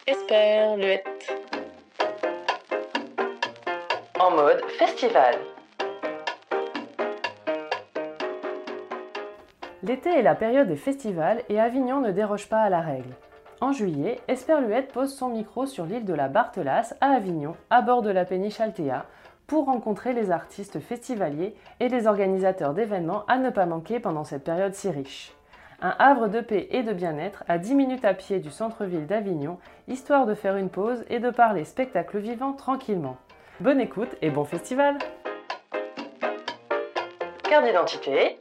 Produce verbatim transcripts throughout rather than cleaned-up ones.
Esperluette. En mode festival. L'été est la période des festivals et Avignon ne déroge pas à la règle. En juillet, Esperluette pose son micro sur l'île de la Barthelasse à Avignon, à bord de la péniche Altea, pour rencontrer les artistes festivaliers et les organisateurs d'événements à ne pas manquer pendant cette période si riche. Un havre de paix et de bien-être à dix minutes à pied du centre-ville d'Avignon, histoire de faire une pause et de parler spectacle vivant tranquillement. Bonne écoute et bon festival! Carte d'identité.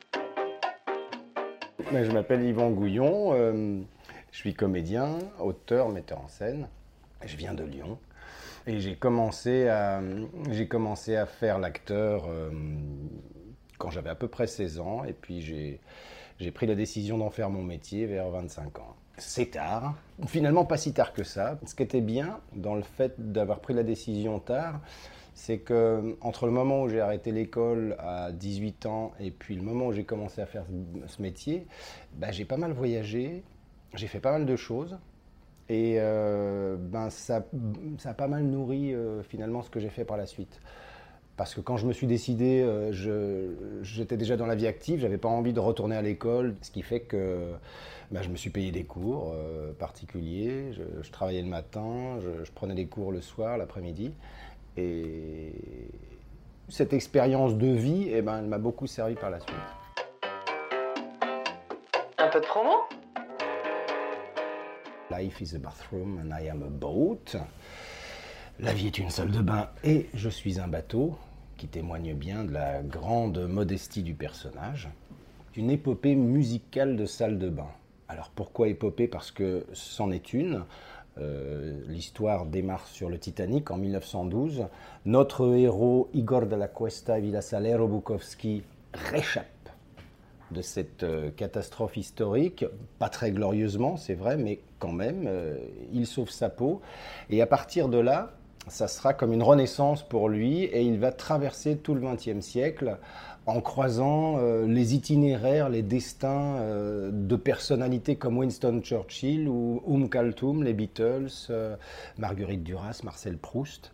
Je m'appelle Yvan Gouillon, euh, je suis comédien, auteur, metteur en scène. Je viens de Lyon et j'ai commencé à, j'ai commencé à faire l'acteur euh, quand j'avais à peu près seize ans et puis j'ai, j'ai pris la décision d'en faire mon métier vers vingt-cinq ans. C'est tard, finalement pas si tard que ça. Ce qui était bien dans le fait d'avoir pris la décision tard, c'est que entre le moment où j'ai arrêté l'école à dix-huit ans et puis le moment où j'ai commencé à faire ce métier, bah, j'ai pas mal voyagé, j'ai fait pas mal de choses et euh, ben, ça, ça a pas mal nourri euh, finalement ce que j'ai fait par la suite. Parce que quand je me suis décidé, euh, je, j'étais déjà dans la vie active, j'avais pas envie de retourner à l'école, ce qui fait que ben, je me suis payé des cours euh, particuliers, je, je travaillais le matin, je, je prenais des cours le soir, l'après-midi. Et cette expérience de vie, eh ben, elle m'a beaucoup servi par la suite. Un peu de promo. Life is a bathroom and I am a boat. La vie est une salle de bain et je suis un bateau, qui témoigne bien de la grande modestie du personnage. Une épopée musicale de salle de bain. Alors pourquoi épopée? Parce que c'en est une. Euh, l'histoire démarre sur le Titanic en mille neuf cent douze. Notre héros Igor de la Cuesta et Villasalero Bukowski réchappe de cette euh, catastrophe historique, pas très glorieusement, c'est vrai, mais quand même, euh, il sauve sa peau. Et à partir de là, ça sera comme une renaissance pour lui et il va traverser tout le vingtième siècle en croisant euh, les itinéraires, les destins euh, de personnalités comme Winston Churchill ou Oum Kalthoum, les Beatles, euh, Marguerite Duras, Marcel Proust.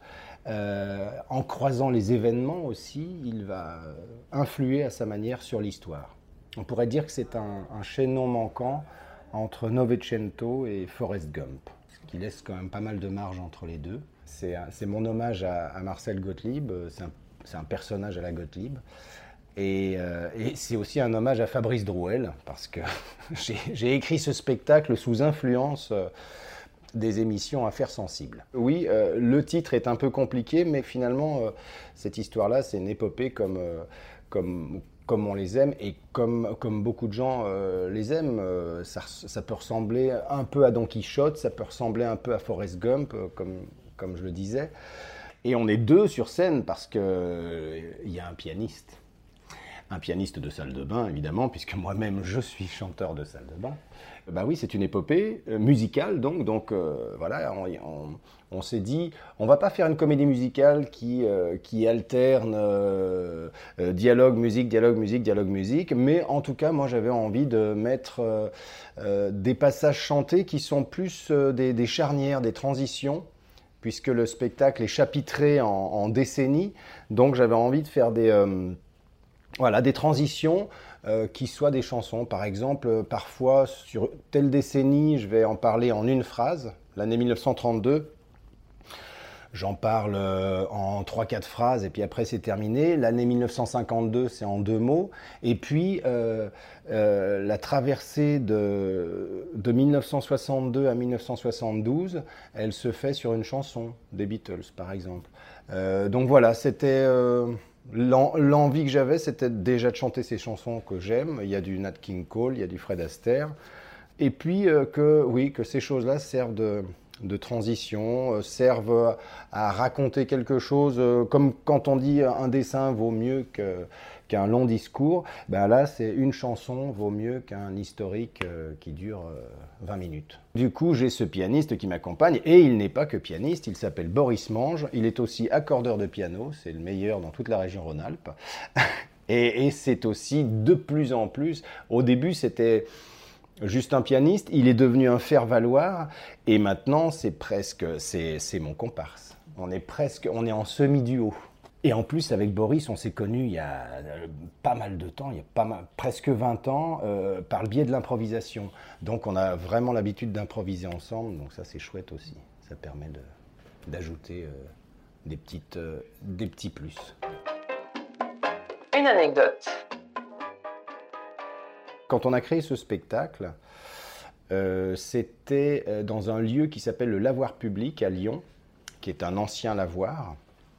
Euh, en croisant les événements aussi, il va influer à sa manière sur l'histoire. On pourrait dire que c'est un, un chaînon manquant entre Novecento et Forrest Gump, ce qui laisse quand même pas mal de marge entre les deux. C'est, c'est mon hommage à, à Marcel Gottlieb, c'est un, c'est un personnage à la Gottlieb. Et, euh, et c'est aussi un hommage à Fabrice Drouel, parce que j'ai, j'ai écrit ce spectacle sous influence euh, des émissions Affaires sensibles. Oui, euh, le titre est un peu compliqué, mais finalement, euh, cette histoire-là, c'est une épopée comme, euh, comme, comme on les aime, et comme, comme beaucoup de gens euh, les aiment. Euh, ça, ça peut ressembler un peu à Don Quichotte, ça peut ressembler un peu à Forrest Gump, euh, comme, comme je le disais. Et on est deux sur scène, parce qu'il euh, y a un pianiste. Un pianiste de salle de bain, évidemment, puisque moi-même, je suis chanteur de salle de bain. Ben oui, c'est une épopée euh, musicale, donc, donc euh, voilà, on, on, on s'est dit, on va pas faire une comédie musicale qui, euh, qui alterne euh, euh, dialogue, musique, dialogue, musique, dialogue, musique, mais en tout cas, moi, j'avais envie de mettre euh, euh, des passages chantés qui sont plus euh, des, des charnières, des transitions, puisque le spectacle est chapitré en, en décennies, donc j'avais envie de faire des... Euh, Voilà, des transitions euh, qui soient des chansons. Par exemple, euh, parfois, sur telle décennie, je vais en parler en une phrase. L'année mille neuf cent trente-deux, j'en parle euh, en trois quatre phrases et puis après c'est terminé. L'année mille neuf cent cinquante-deux, c'est en deux mots. Et puis, euh, euh, la traversée de, de mille neuf cent soixante-deux à mille neuf cent soixante-douze, elle se fait sur une chanson des Beatles, par exemple. Euh, donc voilà, c'était... Euh, L'envie que j'avais, c'était déjà de chanter ces chansons que j'aime. Il y a du Nat King Cole, il y a du Fred Astaire. Et puis euh, que, oui, que ces choses-là servent de, de transition, euh, servent à raconter quelque chose. Euh, comme quand on dit un dessin vaut mieux que, qu'un long discours, ben là, c'est une chanson vaut mieux qu'un historique euh, qui dure euh, vingt minutes. Du coup, j'ai ce pianiste qui m'accompagne, et il n'est pas que pianiste, il s'appelle Boris Mange, il est aussi accordeur de piano, c'est le meilleur dans toute la région Rhône-Alpes, et, et c'est aussi de plus en plus, au début c'était... juste un pianiste, il est devenu un faire-valoir, et maintenant c'est presque, c'est, c'est mon comparse. On est presque, on est en semi-duo. Et en plus, avec Boris, on s'est connus il y a euh, pas mal de temps, il y a pas mal, presque vingt ans, euh, par le biais de l'improvisation. Donc on a vraiment l'habitude d'improviser ensemble, donc ça c'est chouette aussi. Ça permet de, d'ajouter euh, des, petites, euh, des petits plus. Une anecdote. Quand on a créé ce spectacle, euh, c'était dans un lieu qui s'appelle le Lavoir Public à Lyon, qui est un ancien lavoir.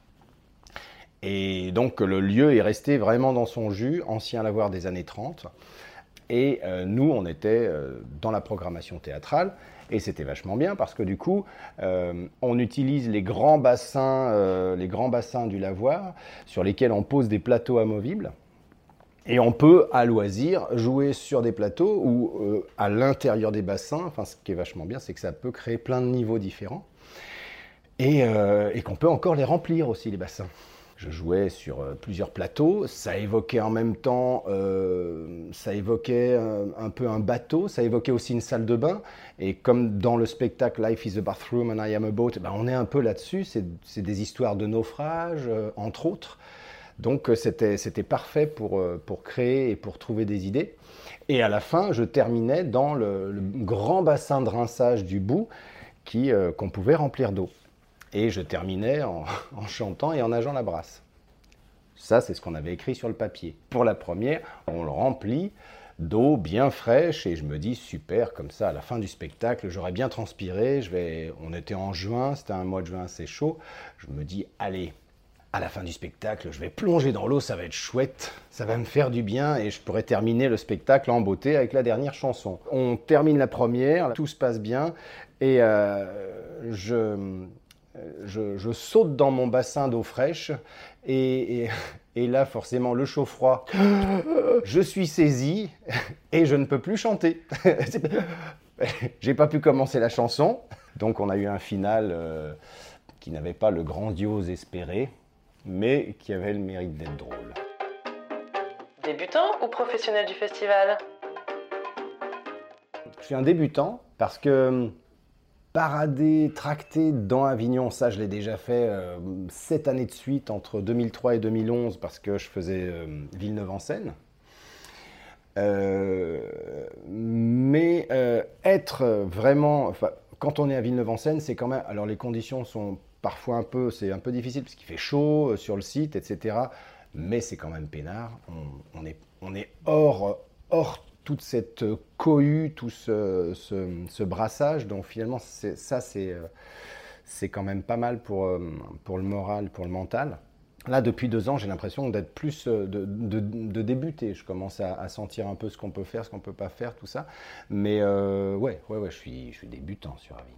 Et donc le lieu est resté vraiment dans son jus, ancien lavoir des années trente. Et euh, nous, on était euh, dans la programmation théâtrale, et c'était vachement bien parce que du coup, euh, on utilise les grands bassins, euh, les grands bassins du lavoir sur lesquels on pose des plateaux amovibles. Et on peut, à loisir, jouer sur des plateaux ou euh, à l'intérieur des bassins. Enfin, ce qui est vachement bien, c'est que ça peut créer plein de niveaux différents. Et, euh, et qu'on peut encore les remplir aussi, les bassins. Je jouais sur euh, plusieurs plateaux, ça évoquait en même temps, euh, ça évoquait un, un peu un bateau, ça évoquait aussi une salle de bain. Et comme dans le spectacle Life is a Bathroom and I am a Boat, ben on est un peu là-dessus, c'est, c'est des histoires de naufrage, euh, entre autres. Donc c'était, c'était parfait pour, pour créer et pour trouver des idées. Et à la fin, je terminais dans le, le grand bassin de rinçage du bout qui, euh, qu'on pouvait remplir d'eau. Et je terminais en, en chantant et en nageant la brasse. Ça, c'est ce qu'on avait écrit sur le papier. Pour la première, on le remplit d'eau bien fraîche et je me dis super, comme ça, à la fin du spectacle, j'aurais bien transpiré. Je vais... On était en juin, c'était un mois de juin assez chaud. Je me dis, allez, à la fin du spectacle, je vais plonger dans l'eau, ça va être chouette, ça va me faire du bien et je pourrai terminer le spectacle en beauté avec la dernière chanson. On termine la première, tout se passe bien et euh, je... Je, je saute dans mon bassin d'eau fraîche et, et, et là, forcément, le chaud-froid, je suis saisi et je ne peux plus chanter. J'ai pas pu commencer la chanson, donc on a eu un final euh, qui n'avait pas le grandiose espéré, mais qui avait le mérite d'être drôle. Débutant ou professionnel du festival? Je suis un débutant parce que parader, tracter dans Avignon, ça je l'ai déjà fait euh, sept années de suite entre deux mille trois et deux mille onze parce que je faisais euh, Villeneuve-en-Seine. Euh, mais euh, être vraiment, enfin, quand on est à Villeneuve-en-Seine, c'est quand même, alors les conditions sont parfois un peu, c'est un peu difficile parce qu'il fait chaud euh, sur le site, et cetera. Mais c'est quand même peinard. On, on est, on est hors, hors toute cette cohue, tout ce, ce, ce brassage. Donc finalement, c'est, ça, c'est, c'est quand même pas mal pour, pour le moral, pour le mental. Là, depuis deux ans, j'ai l'impression d'être plus, de, de, de débuter. Je commence à, à sentir un peu ce qu'on peut faire, ce qu'on ne peut pas faire, tout ça. Mais euh, ouais, ouais, ouais, je suis, je suis débutant sur Avignon.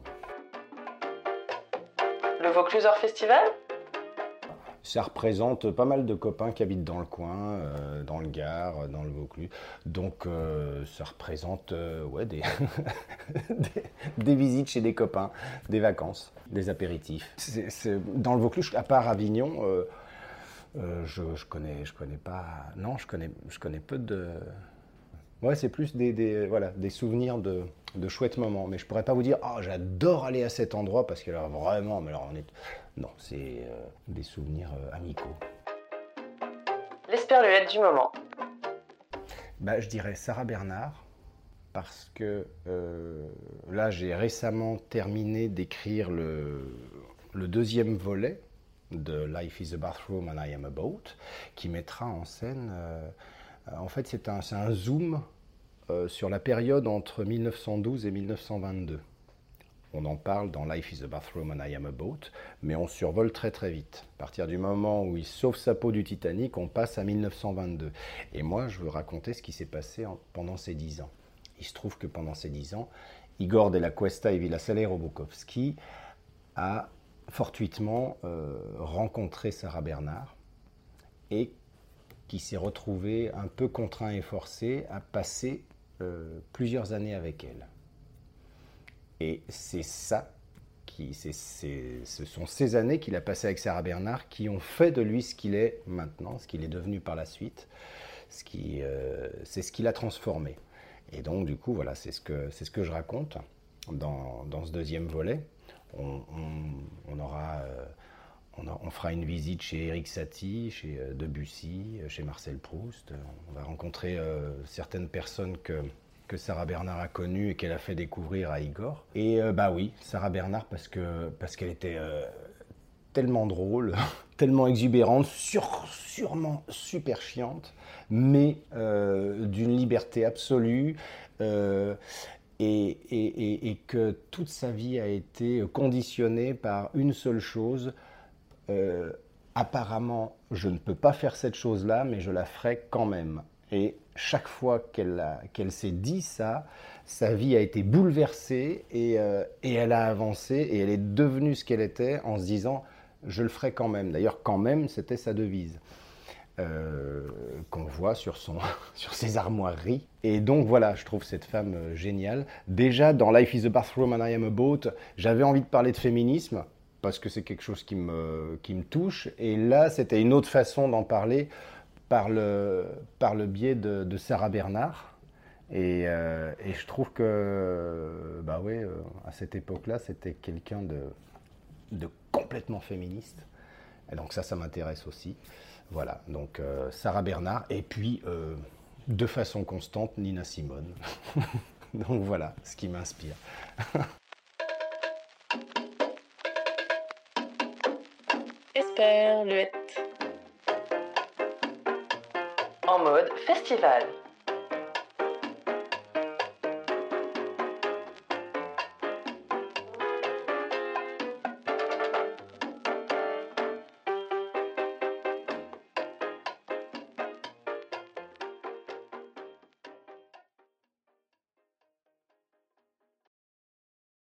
Le Vaucluser Festival? Ça représente pas mal de copains qui habitent dans le coin, euh, dans le Gard, dans le Vaucluse. Donc euh, ça représente euh, ouais, des, des, des visites chez des copains, des vacances, des apéritifs. C'est, c'est, dans le Vaucluse, à part Avignon, euh, euh, je, je connais, je connais pas. Non, je connais, je connais peu de. Ouais, c'est plus des, des, voilà, des souvenirs de, de chouettes moments. Mais je pourrais pas vous dire, oh, j'adore aller à cet endroit parce que là, vraiment, mais alors on est. Non, c'est euh, des souvenirs euh, amicaux. L'esperluette du moment. Bah, je dirais Sarah Bernard, parce que euh, là, j'ai récemment terminé d'écrire le, le deuxième volet de Life is a Bathroom and I am a Boat, qui mettra en scène. Euh, en fait, c'est un, c'est un zoom euh, sur la période entre mille neuf cent douze et mille neuf cent vingt-deux. On en parle dans Life is a Bathroom and I am a Boat, mais on survole très très vite. À partir du moment où il sauve sa peau du Titanic, on passe à mille neuf cent vingt-deux. Et moi, je veux raconter ce qui s'est passé en, pendant ces dix ans. Il se trouve que pendant ces dix ans, Igor de la Cuesta et Villasalero Bukowski a fortuitement euh, rencontré Sarah Bernard et qui s'est retrouvé un peu contraint et forcé à passer euh, plusieurs années avec elle. Et c'est ça, qui, c'est, c'est, ce sont ces années qu'il a passées avec Sarah Bernard qui ont fait de lui ce qu'il est maintenant, ce qu'il est devenu par la suite. Ce qui, euh, c'est ce qui l'a transformé. Et donc, du coup, voilà, c'est ce que, c'est ce que je raconte dans, dans ce deuxième volet. On, on, on aura... Euh, On, a, on fera une visite chez Erik Satie, chez euh, Debussy, euh, chez Marcel Proust. On va rencontrer euh, certaines personnes que, que Sarah Bernard a connues et qu'elle a fait découvrir à Igor. Et euh, bah oui, Sarah Bernard parce que parce qu'elle était euh, tellement drôle, tellement exubérante, sur, sûrement super chiante, mais euh, d'une liberté absolue. Euh, et, et, et, et que toute sa vie a été conditionnée par une seule chose. Euh, apparemment, je ne peux pas faire cette chose-là, mais je la ferai quand même. Et chaque fois qu'elle, a, qu'elle s'est dit ça, sa vie a été bouleversée et, euh, et elle a avancé et elle est devenue ce qu'elle était en se disant « je le ferai quand même ». D'ailleurs, quand même, c'était sa devise. Euh, qu'on voit sur, son, sur ses armoiries. Et donc voilà, je trouve cette femme euh, géniale. Déjà, dans Life is a Bathroom and I am a Boat, j'avais envie de parler de féminisme, parce que c'est quelque chose qui me, qui me touche. Et là, c'était une autre façon d'en parler par le, par le biais de, de Sarah Bernard. Et, euh, et je trouve que, bah ouais, euh, à cette époque-là, c'était quelqu'un de, de complètement féministe. Et donc ça, ça m'intéresse aussi. Voilà, donc euh, Sarah Bernard. Et puis, euh, de façon constante, Nina Simone. Donc voilà, ce qui m'inspire. Esperluette. En mode festival.